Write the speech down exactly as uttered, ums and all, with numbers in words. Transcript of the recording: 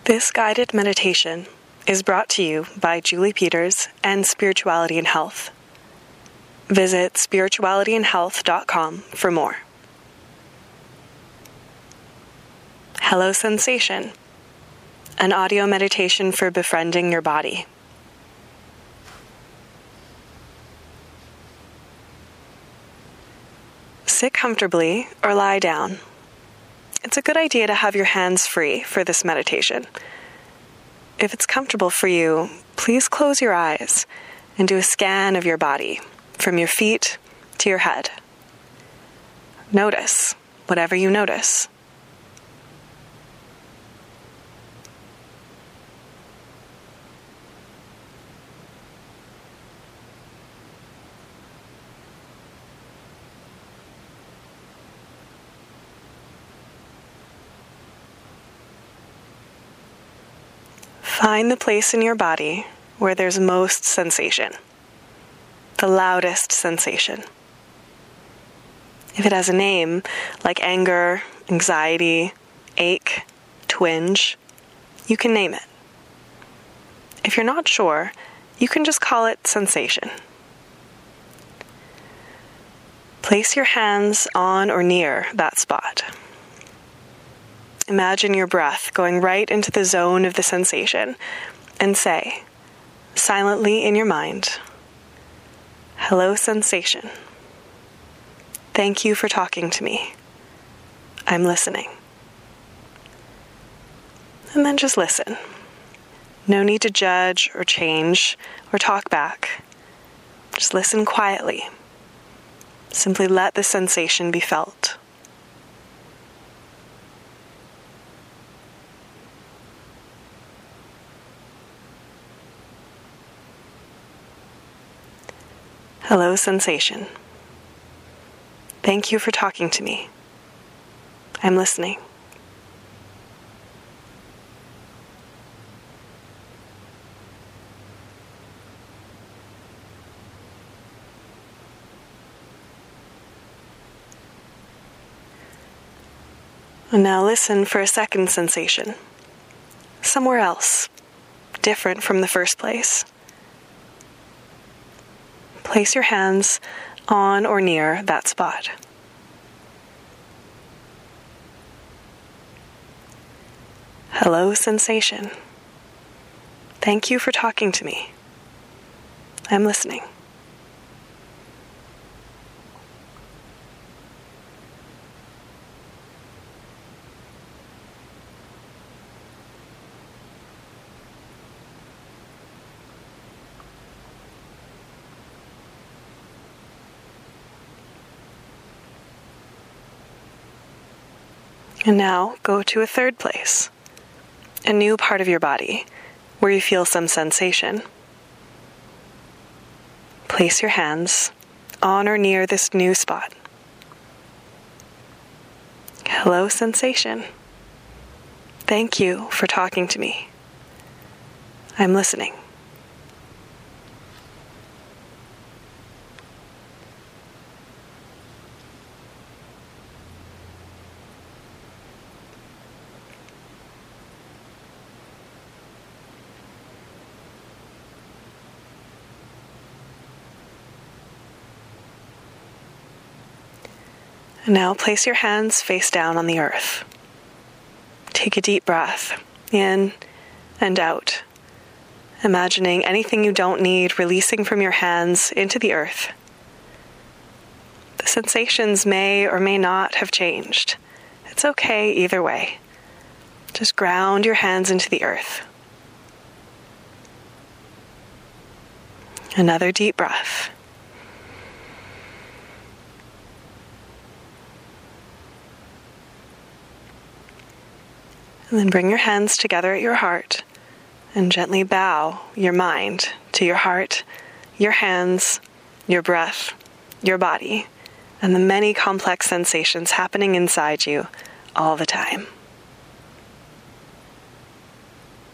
This guided meditation is brought to you by Julie Peters and Spirituality and Health. Visit spirituality and health dot com for more. Hello Sensation, an audio meditation for befriending your body. Sit comfortably or lie down. It's a good idea to have your hands free for this meditation. If it's comfortable for you, please close your eyes and do a scan of your body from your feet to your head. Notice whatever you notice. Find the place in your body where there's most sensation, the loudest sensation. If it has a name, like anger, anxiety, ache, twinge, you can name it. If you're not sure, you can just call it sensation. Place your hands on or near that spot. Imagine your breath going right into the zone of the sensation and say, silently in your mind, "Hello, sensation. Thank you for talking to me. I'm listening." And then just listen. No need to judge or change or talk back. Just listen quietly. Simply let the sensation be felt. Hello, sensation. Thank you for talking to me. I'm listening. And now listen for a second sensation. Somewhere else, different from the first place. Place your hands on or near that spot. Hello, sensation. Thank you for talking to me. I'm listening. And now go to a third place, a new part of your body where you feel some sensation. Place your hands on or near this new spot. Hello, sensation. Thank you for talking to me. I'm listening. And now place your hands face down on the earth. Take a deep breath in and out, imagining anything you don't need releasing from your hands into the earth. The sensations may or may not have changed. It's okay either way. Just ground your hands into the earth. Another deep breath. And then bring your hands together at your heart and gently bow your mind to your heart, your hands, your breath, your body, and the many complex sensations happening inside you all the time.